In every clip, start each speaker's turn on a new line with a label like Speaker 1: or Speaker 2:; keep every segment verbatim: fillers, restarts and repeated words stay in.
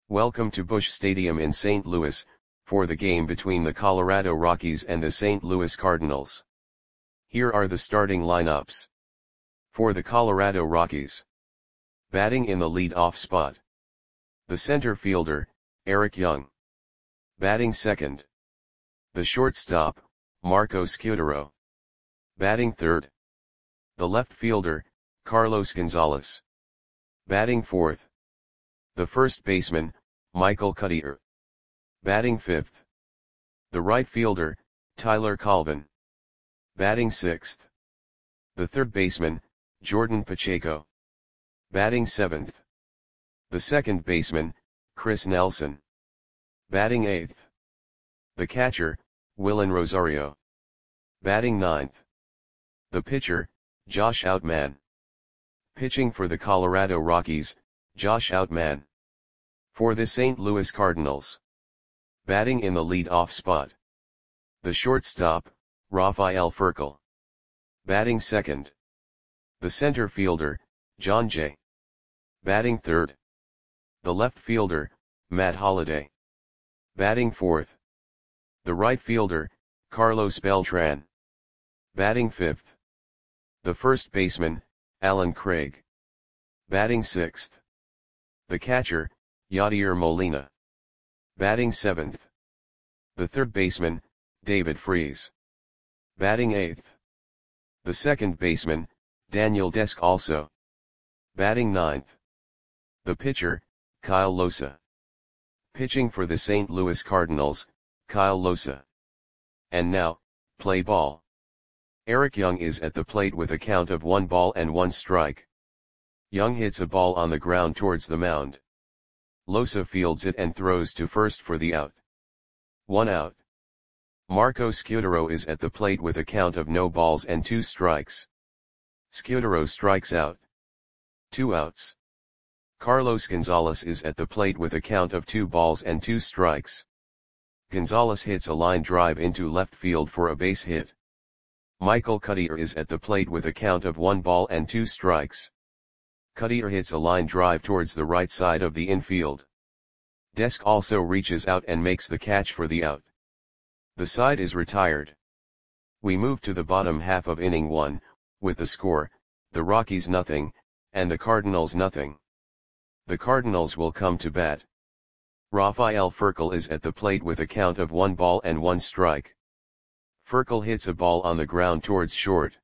Speaker 1: Welcome to Busch Stadium in Saint Louis, for the game between the Colorado Rockies and the Saint Louis Cardinals. Here are the starting lineups. For the Colorado Rockies. Batting in the lead-off spot. The center fielder, Eric Young. Batting second. The shortstop, Marco Scutaro. Batting third. The left fielder, Carlos Gonzalez. Batting fourth. The first baseman, Michael Cuddyer. Batting fifth. The right fielder, Tyler Colvin. Batting sixth. The third baseman, Jordan Pacheco. Batting seventh. The second baseman, Chris Nelson. Batting eighth. The catcher, Willen Rosario. Batting ninth. The pitcher, Josh Outman. Pitching for the Colorado Rockies, Josh Outman. For the Saint Louis Cardinals. Batting in the lead-off spot. The shortstop, Rafael Furcal. Batting second. The center fielder, Jon Jay. Batting third. The left fielder, Matt Holliday. Batting fourth. The right fielder, Carlos Beltran. Batting fifth. The first baseman, Allen Craig. Batting sixth. The catcher, Yadier Molina. Batting seventh. The third baseman, David Freese. Batting eighth. The second baseman, Daniel Descalso. Batting ninth. The pitcher, Kyle Losa. Pitching for the Saint Louis Cardinals, Kyle Losa. And now, play ball. Eric Young is at the plate with a count of one ball and one strike. Young hits a ball on the ground towards the mound. Losa fields it and throws to first for the out. One out. Marco Scutaro is at the plate with a count of no balls and two strikes. Scutaro strikes out. Two outs. Carlos Gonzalez is at the plate with a count of two balls and two strikes. Gonzalez hits a line drive into left field for a base hit. Michael Cuddyer is at the plate with a count of one ball and two strikes. Cuddyer hits a line drive towards the right side of the infield. Desk also reaches out and makes the catch for the out. The side is retired. We move to the bottom half of inning one, with the score, the Rockies nothing, and the Cardinals nothing. The Cardinals will come to bat. Rafael Furcal is at the plate with a count of one ball and one strike. Furcal hits a ball on the ground towards short.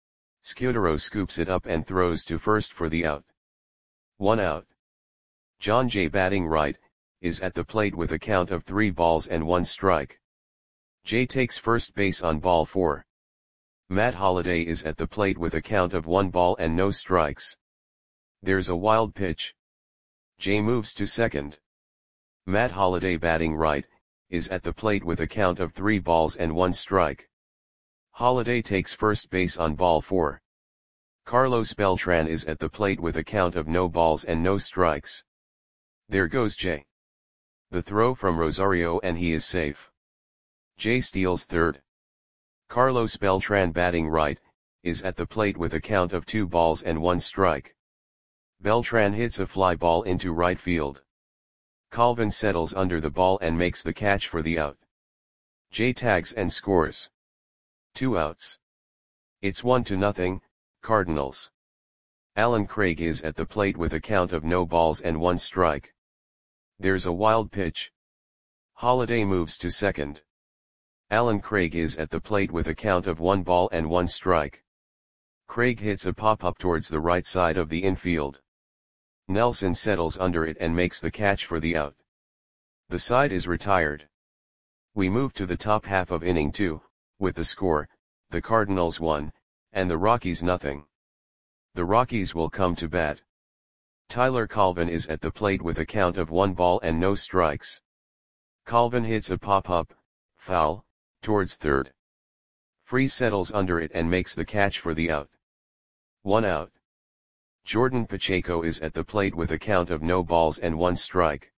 Speaker 1: Scutaro scoops it up and throws to first for the out. One out. Jon Jay batting right, is at the plate with a count of three balls and one strike. Jay takes first base on ball four. Matt Holliday is at the plate with a count of one ball and no strikes. There's a wild pitch. Jay moves to second. Matt Holliday batting right, is at the plate with a count of three balls and one strike. Holliday takes first base on ball four. Carlos Beltran is at the plate with a count of no balls and no strikes. There goes Jay. The throw from Rosario and he is safe. Jay steals third. Carlos Beltran batting right, is at the plate with a count of two balls and one strike. Beltran hits a fly ball into right field. Colvin settles under the ball and makes the catch for the out. Jay tags and scores. Two outs. It's one to nothing, Cardinals. Allen Craig is at the plate with a count of no balls and one strike. There's a wild pitch. Holliday moves to second. Allen Craig is at the plate with a count of one ball and one strike. Craig hits a pop-up towards the right side of the infield. Nelson settles under it and makes the catch for the out. The side is retired. We move to the top half of inning two, with the score, the Cardinals one, and the Rockies nothing. The Rockies will come to bat. Tyler Colvin is at the plate with a count of one ball and no strikes. Colvin hits a pop-up, foul, towards third. Freese settles under it and makes the catch for the out. One out. Jordan Pacheco is at the plate with a count of no balls and one strike.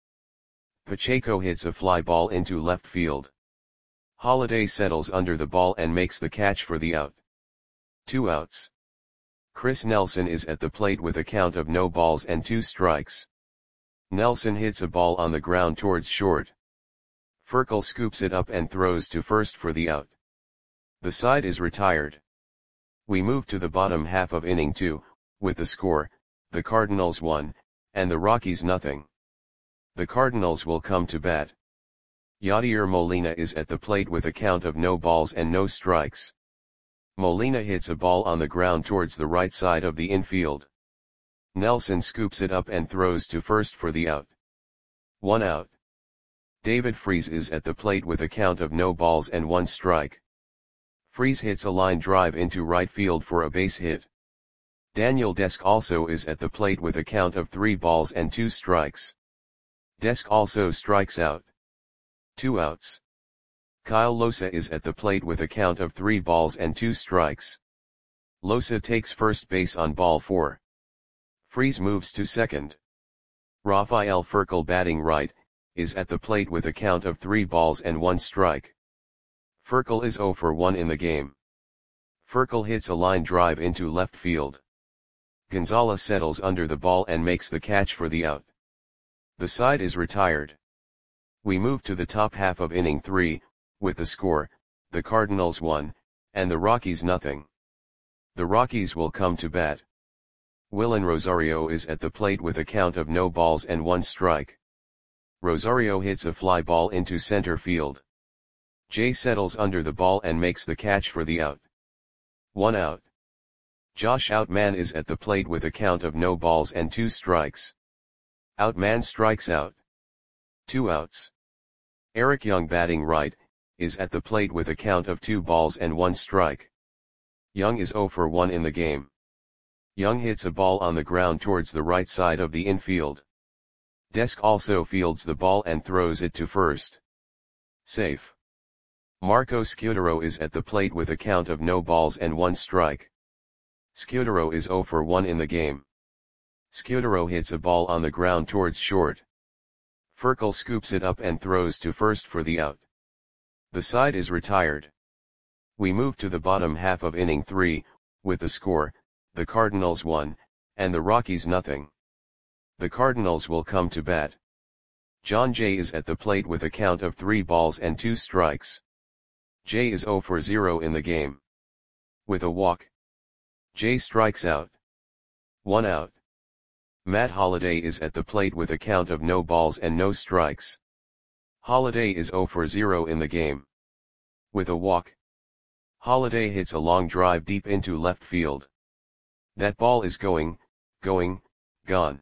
Speaker 1: Pacheco hits a fly ball into left field. Holliday settles under the ball and makes the catch for the out. Two outs. Chris Nelson is at the plate with a count of no balls and two strikes. Nelson hits a ball on the ground towards short. Furkel scoops it up and throws to first for the out. The side is retired. We move to the bottom half of inning two, with the score, the Cardinals one, and the Rockies nothing. The Cardinals will come to bat. Yadier Molina is at the plate with a count of no balls and no strikes. Molina hits a ball on the ground towards the right side of the infield. Nelson scoops it up and throws to first for the out. One out. David Freese is at the plate with a count of no balls and one strike. Freese hits a line drive into right field for a base hit. Daniel Desk also is at the plate with a count of three balls and two strikes. Desk also strikes out. Two outs. Kyle Losa is at the plate with a count of three balls and two strikes. Losa takes first base on ball four. Freese moves to second. Rafael Furkel, batting right, is at the plate with a count of three balls and one strike. Furkel is zero for one in the game. Furkel hits a line drive into left field. Gonzalez settles under the ball and makes the catch for the out. The side is retired. We move to the top half of inning three, with the score, the Cardinals one, and the Rockies nothing. The Rockies will come to bat. Willen Rosario is at the plate with a count of no balls and one strike. Rosario hits a fly ball into center field. Jay settles under the ball and makes the catch for the out. One out. Josh Outman is at the plate with a count of no balls and two strikes. Outman strikes out. Two outs. Eric Young, batting right, is at the plate with a count of two balls and one strike. Young is zero for one in the game. Young hits a ball on the ground towards the right side of the infield. Desk also fields the ball and throws it to first. Safe. Marco Scudero is at the plate with a count of no balls and one strike. Scudero is zero for one in the game. Scudero hits a ball on the ground towards short. Furkel scoops it up and throws to first for the out. The side is retired. We move to the bottom half of inning three, with the score, the Cardinals one, and the Rockies nothing. The Cardinals will come to bat. John Jay is at the plate with a count of three balls and two strikes. Jay is zero for zero in the game. With a walk, Jay strikes out. One out. Matt Holliday is at the plate with a count of no balls and no strikes. Holliday is zero for zero in the game. With a walk, Holliday hits a long drive deep into left field. That ball is going, going, gone.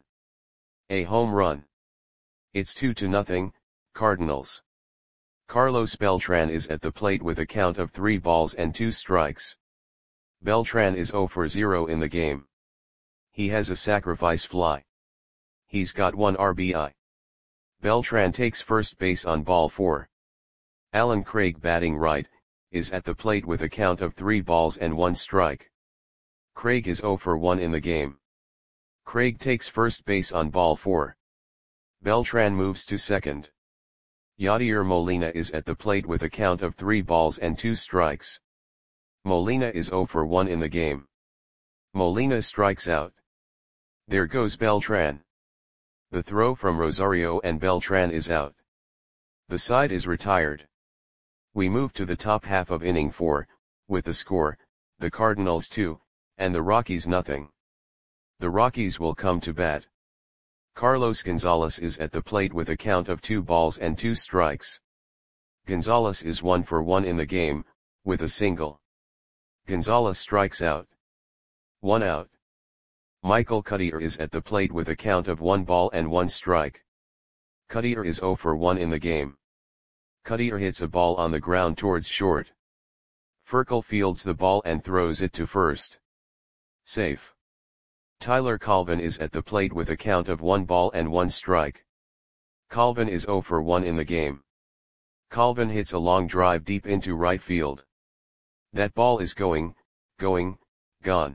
Speaker 1: A home run. It's two to nothing, Cardinals. Carlos Beltran is at the plate with a count of three balls and two strikes. Beltran is zero for zero in the game. He has a sacrifice fly. He's got one R B I. Beltran takes first base on ball four. Alan Craig, batting right, is at the plate with a count of three balls and one strike. Craig is zero for one in the game. Craig takes first base on ball four. Beltran moves to second. Yadier Molina is at the plate with a count of three balls and two strikes. Molina is zero for one in the game. Molina strikes out. There goes Beltran. The throw from Rosario and Beltran is out. The side is retired. We move to the top half of inning four, with the score, the Cardinals two, and the Rockies nothing. The Rockies will come to bat. Carlos Gonzalez is at the plate with a count of two balls and two strikes. Gonzalez is one for one in the game, with a single. Gonzalez strikes out. One out. Michael Cuddyer is at the plate with a count of one ball and one strike. Cuddyer is zero for one in the game. Cuddyer hits a ball on the ground towards short. Furkel fields the ball and throws it to first. Safe. Tyler Colvin is at the plate with a count of one ball and one strike. Colvin is zero for one in the game. Colvin hits a long drive deep into right field. That ball is going, going, gone.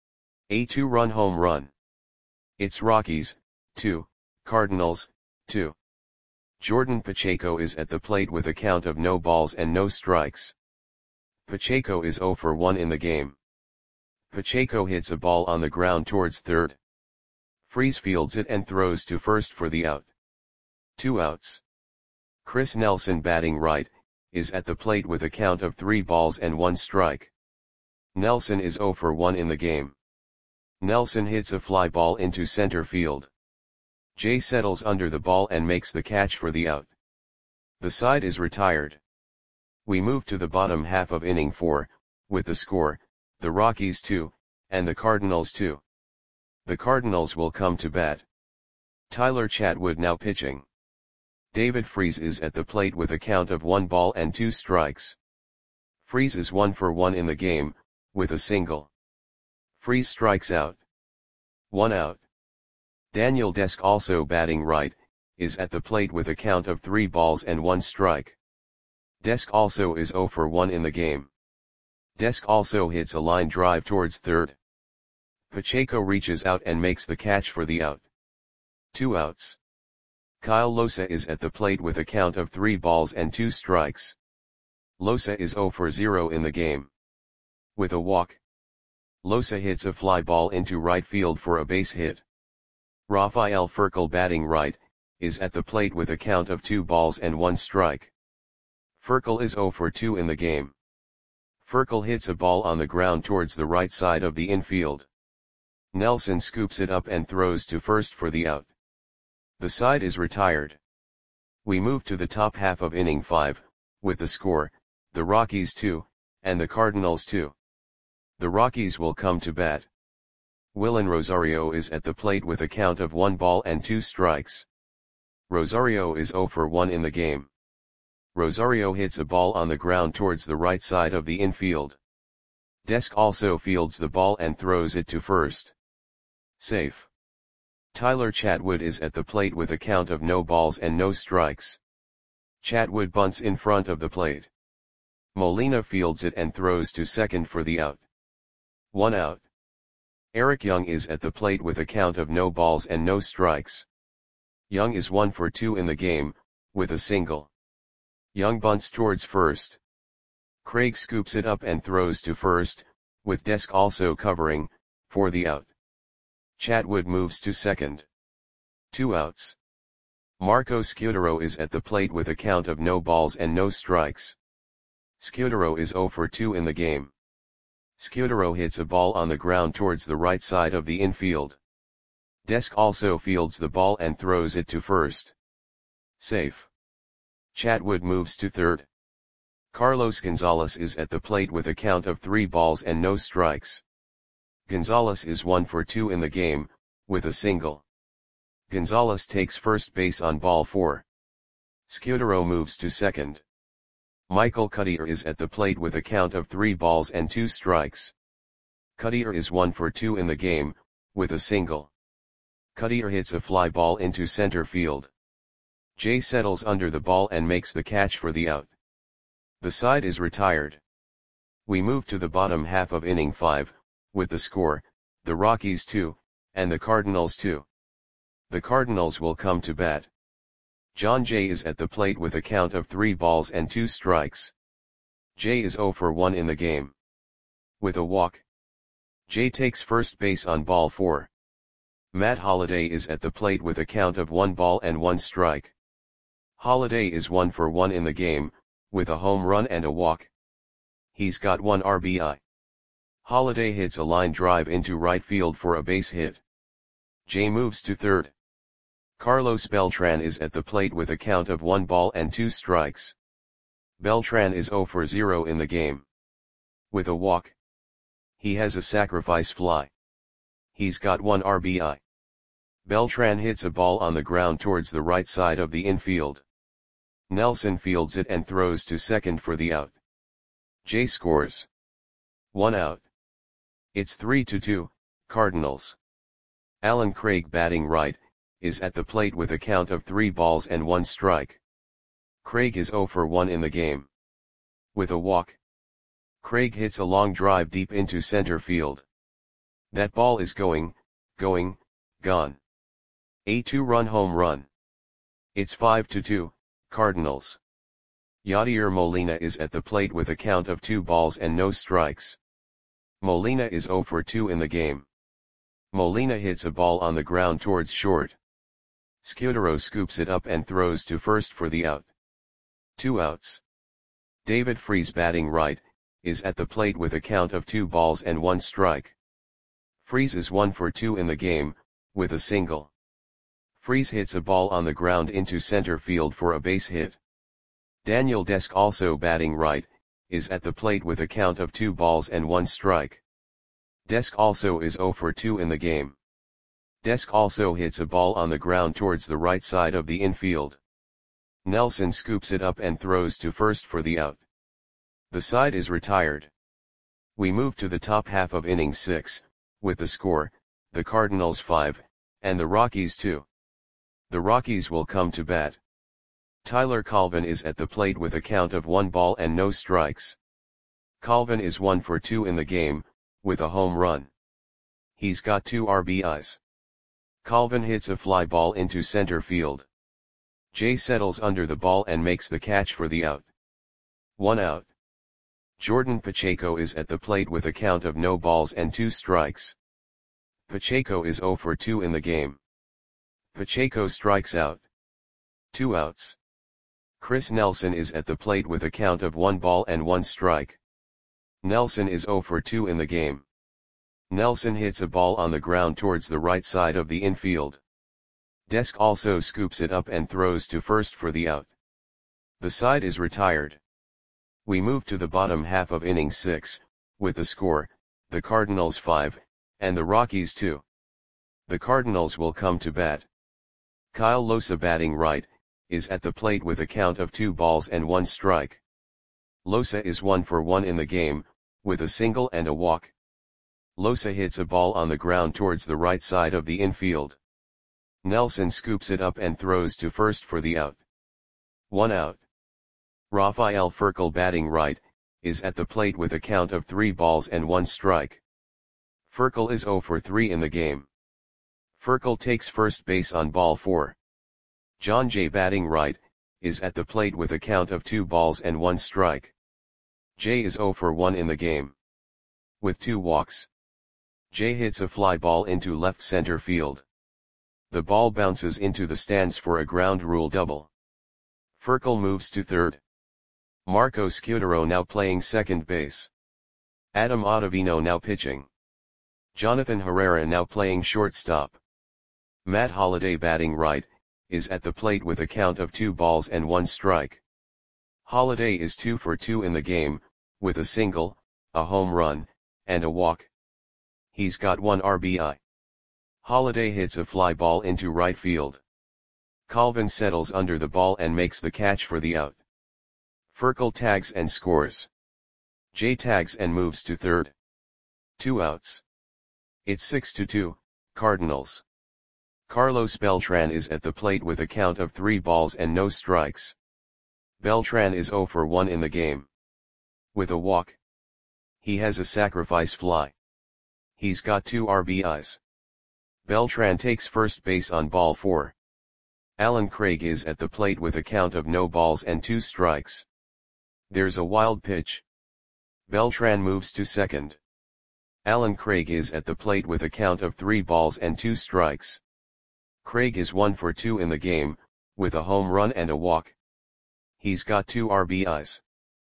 Speaker 1: A two-run home run. It's Rockies, two, Cardinals, two. Jordan Pacheco is at the plate with a count of no balls and no strikes. Pacheco is zero for one in the game. Pacheco hits a ball on the ground towards third. Freese fields it and throws to first for the out. Two outs. Chris Nelson batting right, is at the plate with a count of three balls and one strike. Nelson is oh for one in the game. Nelson hits a fly ball into center field. Jay settles under the ball and makes the catch for the out. The side is retired. We move to the bottom half of inning four, with the score, the Rockies two, and the Cardinals two. The Cardinals will come to bat. Tyler Chatwood now pitching. David Freese is at the plate with a count of one ball and two strikes. Freese is one for one in the game, with a single. Freese strikes out. One out. Daniel Desk, also batting right, is at the plate with a count of three balls and one strike. Desk also is oh for one in the game. Desk also hits a line drive towards third. Pacheco reaches out and makes the catch for the out. Two outs. Kyle Losa is at the plate with a count of three balls and two strikes. Losa is oh for zero in the game. With a walk. Losa hits a fly ball into right field for a base hit. Rafael Furcal, batting right, is at the plate with a count of two balls and one strike. Furcal is oh for two in the game. Furcal hits a ball on the ground towards the right side of the infield. Nelson scoops it up and throws to first for the out. The side is retired. We move to the top half of inning five, with the score, the Rockies two, and the Cardinals two. The Rockies will come to bat. Willen Rosario is at the plate with a count of one ball and two strikes. Rosario is oh for one in the game. Rosario hits a ball on the ground towards the right side of the infield. Desk also fields the ball and throws it to first. Safe. Tyler Chatwood is at the plate with a count of no balls and no strikes. Chatwood bunts in front of the plate. Molina fields it and throws to second for the out. One out. Eric Young is at the plate with a count of no balls and no strikes. Young is one for two in the game, with a single. Young bunts towards first. Craig scoops it up and throws to first, with Desk also covering, for the out. Chatwood moves to second. Two outs. Marco Scutaro is at the plate with a count of no balls and no strikes. Scutaro is oh for two in the game. Scutaro hits a ball on the ground towards the right side of the infield. Desk also fields the ball and throws it to first. Safe. Chatwood moves to third. Carlos Gonzalez is at the plate with a count of three balls and no strikes. Gonzalez is one for two in the game, with a single. Gonzalez takes first base on ball four. Scutaro moves to second. Michael Cuddyer is at the plate with a count of three balls and two strikes. Cuddyer is one for two in the game, with a single. Cuddyer hits a fly ball into center field. Jay settles under the ball and makes the catch for the out. The side is retired. We move to the bottom half of inning five, with the score, the Rockies two, and the Cardinals two. The Cardinals will come to bat. John Jay is at the plate with a count of three balls and two strikes. Jay is oh for one in the game. With a walk. Jay takes first base on ball four. Matt Holliday is at the plate with a count of one ball and one strike. Holliday is one for one in the game, with a home run and a walk. He's got one R B I. Holliday hits a line drive into right field for a base hit. Jay moves to third. Carlos Beltran is at the plate with a count of one ball and two strikes. Beltran is oh for zero in the game. With a walk. He has a sacrifice fly. He's got one R B I. Beltran hits a ball on the ground towards the right side of the infield. Nelson fields it and throws to second for the out. Jay scores. One out. It's three to two, Cardinals. Alan Craig, batting right, is at the plate with a count of three balls and one strike. Craig is oh for one in the game. With a walk. Craig hits a long drive deep into center field. That ball is going, going, gone. A two-run home run. It's five to two, Cardinals. Yadier Molina is at the plate with a count of two balls and no strikes. Molina is oh for two in the game. Molina hits a ball on the ground towards short. Scudero scoops it up and throws to first for the out. Two outs. David Freese, batting right, is at the plate with a count of two balls and one strike. Freese is one for two in the game, with a single. Freese hits a ball on the ground into center field for a base hit. Daniel Desk, also batting right, is at the plate with a count of two balls and one strike. Desk also is zero for two in the game. Desk also hits a ball on the ground towards the right side of the infield. Nelson scoops it up and throws to first for the out. The side is retired. We move to the top half of inning six, with the score, the Cardinals five, and the Rockies two. The Rockies will come to bat. Tyler Colvin is at the plate with a count of one ball and no strikes. Colvin is one for two in the game, with a home run. He's got two R B Is. Colvin hits a fly ball into center field. Jay settles under the ball and makes the catch for the out. One out. Jordan Pacheco is at the plate with a count of no balls and two strikes. Pacheco is zero for two in the game. Pacheco strikes out. Two outs. Chris Nelson is at the plate with a count of one ball and one strike. Nelson is zero for two in the game. Nelson hits a ball on the ground towards the right side of the infield. Desk also scoops it up and throws to first for the out. The side is retired. We move to the bottom half of inning six, with the score, the Cardinals five, and the Rockies two. The Cardinals will come to bat. Kyle Losa, batting right, is at the plate with a count of two balls and one strike. Losa is one for one in the game, with a single and a walk. Losa hits a ball on the ground towards the right side of the infield. Nelson scoops it up and throws to first for the out. One out. Rafael Furcal, batting right, is at the plate with a count of three balls and one strike. Furcal is zero for three in the game. Furcal takes first base on ball four. John Jay, batting right, is at the plate with a count of two balls and one strike. Jay is zero for one in the game. With two walks. Jay hits a fly ball into left center field. The ball bounces into the stands for a ground rule double. Furcal moves to third. Marco Scudero now playing second base. Adam Ottavino now pitching. Jonathan Herrera now playing shortstop. Matt Holliday, batting right, is at the plate with a count of two balls and one strike. Holliday is two for two in the game, with a single, a home run, and a walk. He's got one R B I. Holliday hits a fly ball into right field. Colvin settles under the ball and makes the catch for the out. Furcal tags and scores. Jay tags and moves to third. Two outs. It's six to two, Cardinals. Carlos Beltran is at the plate with a count of three balls and no strikes. Beltran is zero for one in the game. With a walk. He has a sacrifice fly. He's got two R B Is. Beltran takes first base on ball four. Alan Craig is at the plate with a count of no balls and two strikes. There's a wild pitch. Beltran moves to second. Alan Craig is at the plate with a count of three balls and two strikes. Craig is one for two in the game, with a home run and a walk. He's got two R B Is.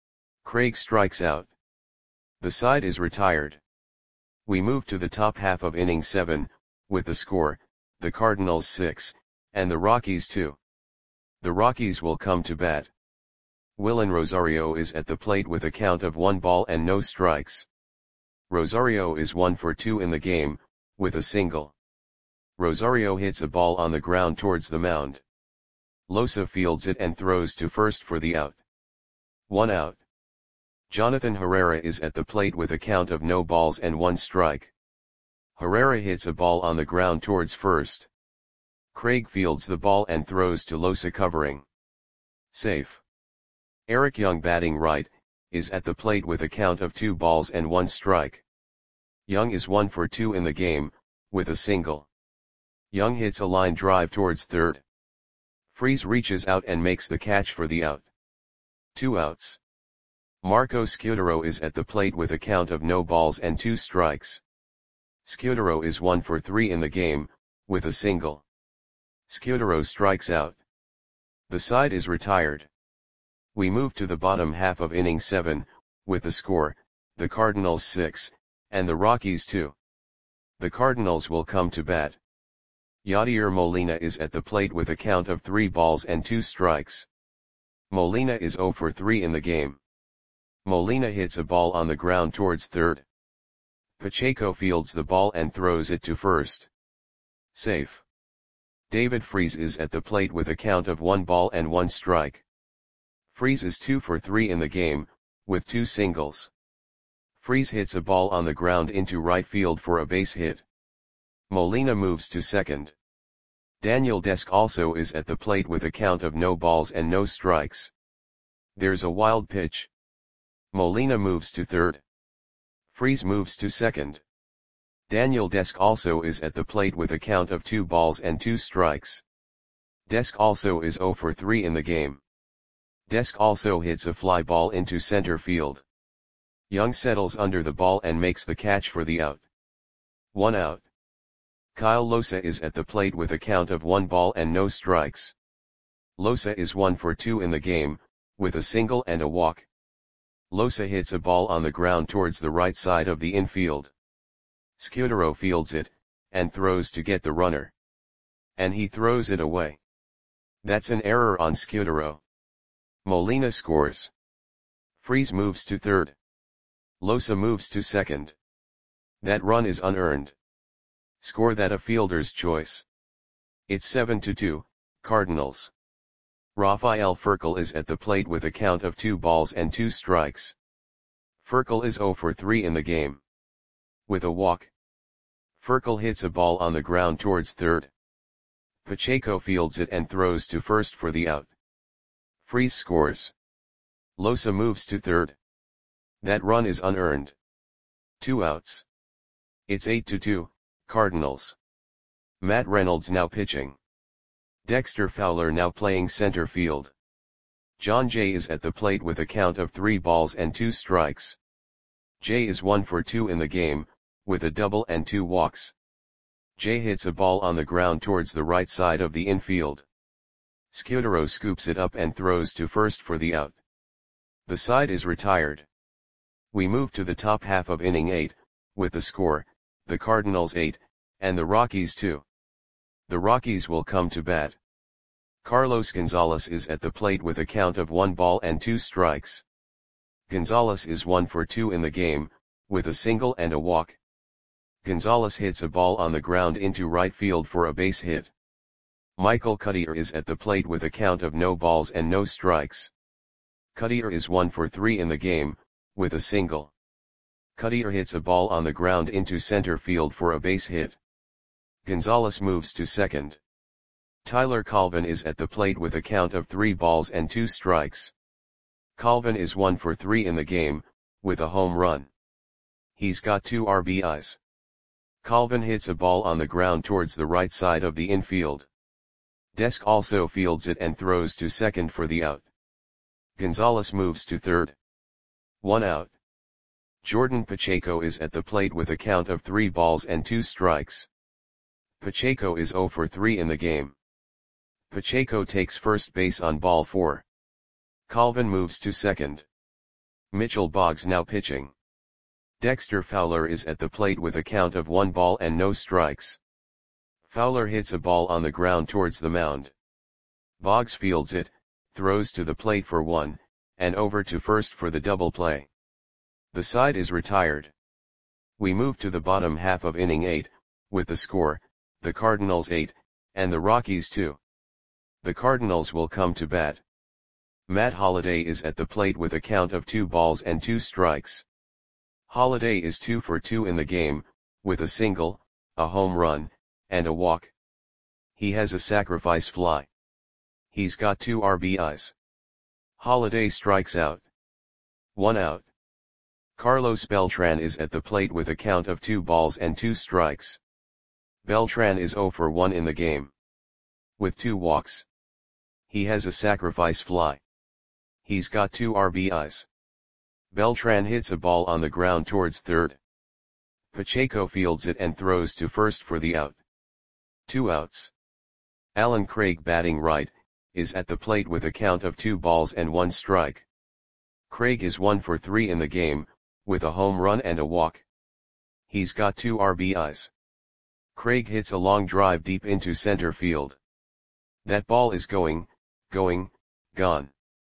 Speaker 1: Craig strikes out. The side is retired. We move to the top half of inning seven, with the score, the Cardinals six, and the Rockies two. The Rockies will come to bat. Willen Rosario is at the plate with a count of one ball and no strikes. Rosario is one for two in the game, with a single. Rosario hits a ball on the ground towards the mound. Losa fields it and throws to first for the out. One out. Jonathan Herrera is at the plate with a count of no balls and one strike. Herrera hits a ball on the ground towards first. Craig fields the ball and throws to Losa, covering. Safe. Eric Young, batting right, is at the plate with a count of two balls and one strike. Young is one for two in the game, with a single. Young hits a line drive towards third. Freese reaches out and makes the catch for the out. Two outs. Marco Scudero is at the plate with a count of no balls and two strikes. Scudero is one for three in the game, with a single. Scudero strikes out. The side is retired. We move to the bottom half of inning seven, with the score, the Cardinals six, and the Rockies two. The Cardinals will come to bat. Yadier Molina is at the plate with a count of three balls and two strikes. Molina is zero for three in the game. Molina hits a ball on the ground towards third. Pacheco fields the ball and throws it to first. Safe. David Freese is at the plate with a count of one ball and one strike. Freese is two for three in the game, with two singles. Freese hits a ball on the ground into right field for a base hit. Molina moves to second. Daniel Desk also is at the plate with a count of no balls and no strikes. There's a wild pitch. Molina moves to third. Freese moves to second. Daniel Desk also is at the plate with a count of two balls and two strikes. Desk also is zero for three in the game. Desk also hits a fly ball into center field. Young settles under the ball and makes the catch for the out. One out. Kyle Losa is at the plate with a count of one ball and no strikes. Losa is one for two in the game, with a single and a walk. Losa hits a ball on the ground towards the right side of the infield. Scudero fields it, and throws to get the runner. And he throws it away. That's an error on Scudero. Molina scores. Freese moves to third. Losa moves to second. That run is unearned. Score that a fielder's choice. It's seven to two, Cardinals. Rafael Furcal is at the plate with a count of two balls and two strikes. Furcal is zero for three in the game. With a walk. Furcal hits a ball on the ground towards third. Pacheco fields it and throws to first for the out. Freese scores. Losa moves to third. That run is unearned. Two outs. It's eight to two, Cardinals. Matt Reynolds now pitching. Dexter Fowler now playing center field. John Jay is at the plate with a count of three balls and two strikes. Jay is one for two in the game, with a double and two walks. Jay hits a ball on the ground towards the right side of the infield. Scudero scoops it up and throws to first for the out. The side is retired. We move to the top half of inning eight, with the score, the Cardinals eight, and the Rockies two. The Rockies will come to bat. Carlos Gonzalez is at the plate with a count of one ball and two strikes. Gonzalez is one for two in the game, with a single and a walk. Gonzalez hits a ball on the ground into right field for a base hit. Michael Cuddyer is at the plate with a count of no balls and no strikes. Cuddyer is one for three in the game, with a single. Cuddyer hits a ball on the ground into center field for a base hit. Gonzalez moves to second. Tyler Colvin is at the plate with a count of three balls and two strikes. Colvin is one for three in the game, with a home run. He's got two R B Is. Colvin hits a ball on the ground towards the right side of the infield. Desk also fields it and throws to second for the out. Gonzalez moves to third. One out. Jordan Pacheco is at the plate with a count of three balls and two strikes. Pacheco is zero for three in the game. Pacheco takes first base on ball four. Colvin moves to second. Mitchell Boggs now pitching. Dexter Fowler is at the plate with a count of one ball and no strikes. Fowler hits a ball on the ground towards the mound. Boggs fields it, throws to the plate for one, and over to first for the double play. The side is retired. We move to the bottom half of inning eight, with the score, the Cardinals eight, and the Rockies two. The Cardinals will come to bat. Matt Holliday is at the plate with a count of two balls and two strikes. Holliday is two for two in the game, with a single, a home run, and a walk. He has a sacrifice fly. He's got two R B Is. Holliday strikes out. One out. Carlos Beltran is at the plate with a count of two balls and two strikes. Beltran is zero for one in the game. With two walks. He has a sacrifice fly. He's got two R B Is. Beltran hits a ball on the ground towards third. Pacheco fields it and throws to first for the out. Two outs. Allen Craig batting right, is at the plate with a count of two balls and one strike. Craig is one for three in the game, with a home run and a walk. He's got two R B Is. Craig hits a long drive deep into center field. That ball is going, going, gone.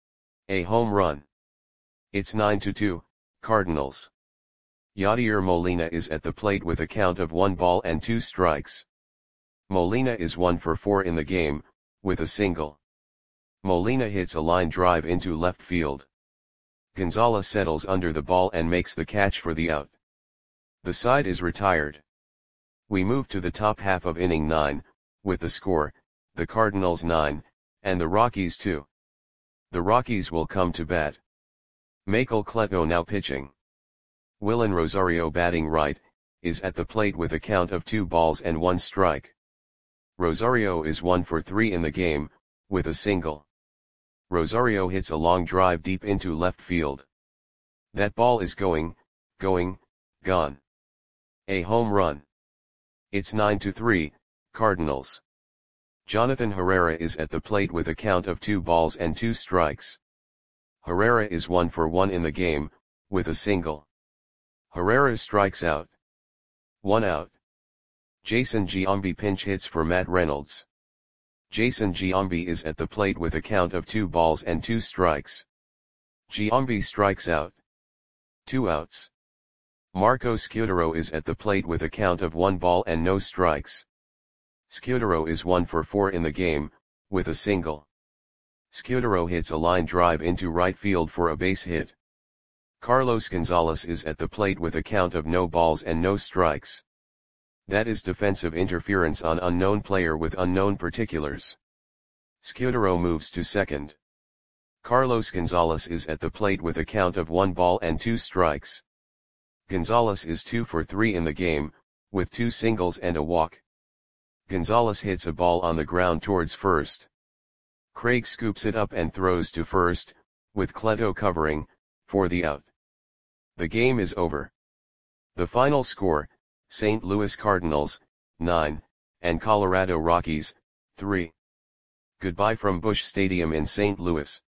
Speaker 1: A home run. It's nine to two, Cardinals. Yadier Molina is at the plate with a count of one ball and two strikes. Molina is one for four in the game, with a single. Molina hits a line drive into left field. Gonzalez settles under the ball and makes the catch for the out. The side is retired. We move to the top half of inning nine, with the score, the Cardinals nine, and the Rockies two. The Rockies will come to bat. Michael Cleto now pitching. Willen Rosario batting right, is at the plate with a count of two balls and one strike. Rosario is one for three in the game, with a single. Rosario hits a long drive deep into left field. That ball is going, going, gone. A home run. It's nine to three, Cardinals. Jonathan Herrera is at the plate with a count of two balls and two strikes. Herrera is one for one in the game, with a single. Herrera strikes out. One out. Jason Giambi pinch hits for Matt Reynolds. Jason Giambi is at the plate with a count of two balls and two strikes. Giambi strikes out. Two outs. Marco Scutaro is at the plate with a count of one ball and no strikes. Scutaro is one for four in the game, with a single. Scutaro hits a line drive into right field for a base hit. Carlos Gonzalez is at the plate with a count of no balls and no strikes. That is defensive interference on unknown player with unknown particulars. Scutaro moves to second. Carlos Gonzalez is at the plate with a count of one ball and two strikes. Gonzalez is two for three in the game, with two singles and a walk. Gonzalez hits a ball on the ground towards first. Craig scoops it up and throws to first, with Cleto covering, for the out. The game is over. The final score, Saint Louis Cardinals, nine, and Colorado Rockies, three. Goodbye from Busch Stadium in Saint Louis.